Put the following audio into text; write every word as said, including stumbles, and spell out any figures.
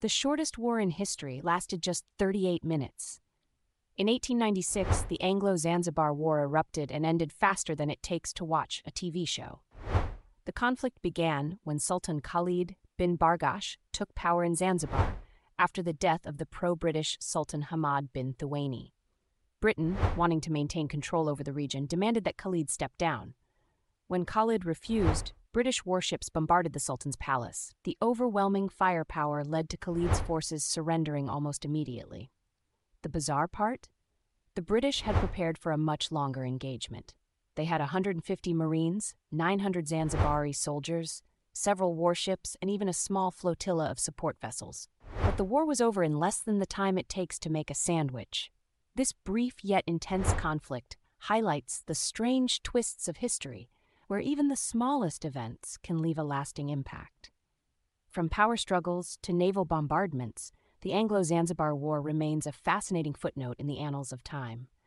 The shortest war in history lasted just thirty-eight minutes. In eighteen ninety-six, the Anglo-Zanzibar War erupted and ended faster than it takes to watch a T V show. The conflict began when Sultan Khalid bin Bargash took power in Zanzibar after the death of the pro-British Sultan Hamad bin Thuwaini. Britain, wanting to maintain control over the region, demanded that Khalid step down. When Khalid refused, British warships bombarded the Sultan's palace. The overwhelming firepower led to Khalid's forces surrendering almost immediately. The bizarre part? The British had prepared for a much longer engagement. They had one hundred fifty Marines, nine hundred Zanzibari soldiers, several warships, and even a small flotilla of support vessels. But the war was over in less than the time it takes to make a sandwich. This brief yet intense conflict highlights the strange twists of history, where even the smallest events can leave a lasting impact. From power struggles to naval bombardments, the Anglo-Zanzibar War remains a fascinating footnote in the annals of time.